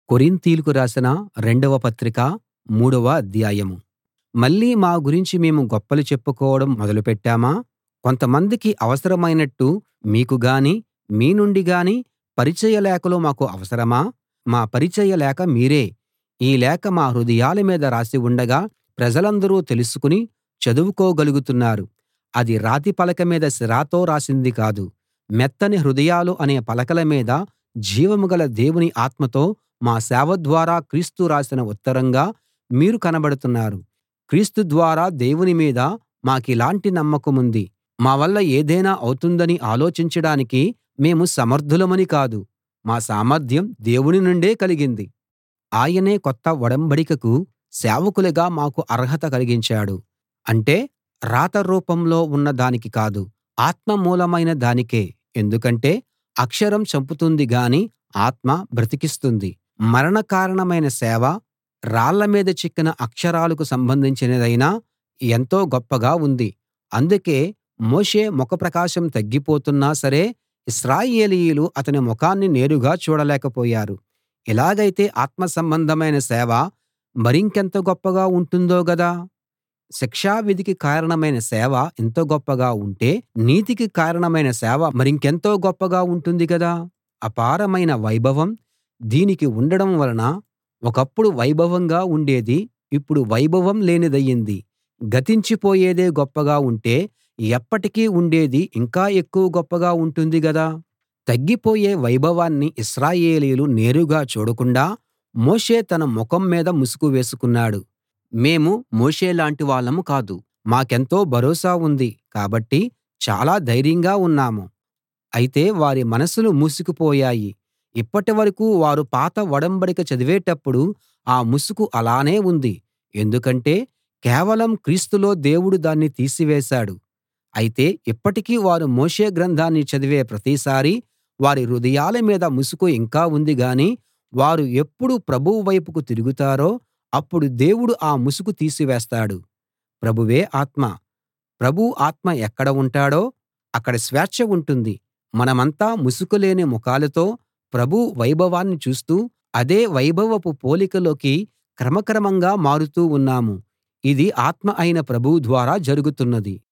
కొరింతీయులకు రాసిన రెండవ పత్రిక మూడవ అధ్యాయం. మళ్ళీ మా గురించి మేము గొప్పలు చెప్పుకోవడం మొదలు పెట్టామా? కొంతమందికి అవసరమైనట్టు మీకు గాని, మీ నుండి గాని పరిచయ లేఖలు మాకు అవసరమా? మా పరిచయ లేఖ మీరే. ఈ లేఖ మా హృదయాల మీద రాసి ఉండగా ప్రజలందరూ తెలుసుకుని చదువుకోగలుగుతున్నారు. అది రాతి పలక మీద సిరాతో రాసింది కాదు, మెత్తని హృదయాలు అనే పలకల మీద జీవం గల దేవుని ఆత్మతో మా సేవ ద్వారా క్రీస్తు రాసిన ఉత్తరంగా మీరు కనబడుతున్నారు. క్రీస్తు ద్వారా దేవుని మీద మాకిలాంటి నమ్మకముంది. మా వల్ల ఏదైనా అవుతుందని ఆలోచించడానికి మేము సమర్థులమని కాదు, మా సామర్థ్యం దేవుని నుండే కలిగింది. ఆయనే కొత్త ఒడంబడికకు సేవకులుగా మాకు అర్హత కలిగించాడు. అంటే రాత రూపంలో ఉన్న దానికి కాదు, ఆత్మ మూలమైన దానికే. ఎందుకంటే అక్షరం చంపుతుంది గాని ఆత్మ బ్రతికిస్తుంది. మరణ కారణమైన సేవ రాళ్ల మీద చెక్కిన అక్షరాలకు సంబంధించినదైనా ఎంతో గొప్పగా ఉంది. అందుకే మోషే ముఖ ప్రకాశం తగ్గిపోతున్నా సరే ఇశ్రాయేలీయులు అతని ముఖాన్ని నేరుగా చూడలేకపోయారు. ఇలాగైతే ఆత్మ సంబంధమైన సేవ మరింకెంత గొప్పగా ఉంటుందో గదా! శిక్షావిధికి కారణమైన సేవ ఇంత గొప్పగా ఉంటే నీతికి కారణమైన సేవ మరింకెంతో గొప్పగా ఉంటుంది గదా! అపారమైన వైభవం దీనికి ఉండడం వలన ఒకప్పుడు వైభవంగా ఉండేది ఇప్పుడు వైభవం లేనిదయింది. గతించిపోయేదే గొప్పగా ఉంటే ఎప్పటికీ ఉండేది ఇంకా ఎక్కువ గొప్పగా ఉంటుంది గదా! తగ్గిపోయే వైభవాన్ని ఇశ్రాయేలీయులు నేరుగా చూడకుండా మోషే తన ముఖం మీద ముసుకు వేసుకున్నాడు. మేము మోషేలాంటి వాళ్ళం కాదు, మాకెంతో భరోసా ఉంది కాబట్టి చాలా ధైర్యంగా ఉన్నాము. అయితే వారి మనసులు మూసుకుపోయాయి. ఇప్పటి వరకూ వారు పాత ఒడంబడిక చదివేటప్పుడు ఆ ముసుకు అలానే ఉంది. ఎందుకంటే కేవలం క్రీస్తులో దేవుడు దాన్ని తీసివేశాడు. అయితే ఇప్పటికీ వారు మోషే గ్రంథాన్ని చదివే ప్రతిసారీ వారి హృదయాల మీద ముసుకు ఇంకా ఉంది గాని వారు ఎప్పుడు ప్రభువు వైపుకు తిరుగుతారో అప్పుడు దేవుడు ఆ ముసుకు తీసివేస్తాడు. ప్రభువే ఆత్మ. ప్రభువు ఆత్మ ఎక్కడ ఉంటాడో అక్కడ స్వేచ్ఛ ఉంటుంది. మనమంతా ముసుకు లేని ముఖాలతో ప్రభువు వైభవాన్ని చూస్తూ అదే వైభవపు పోలికలోకి క్రమక్రమంగా మారుతూ ఉన్నాము. ఇది ఆత్మ అయిన ప్రభువు ద్వారా జరుగుతున్నది.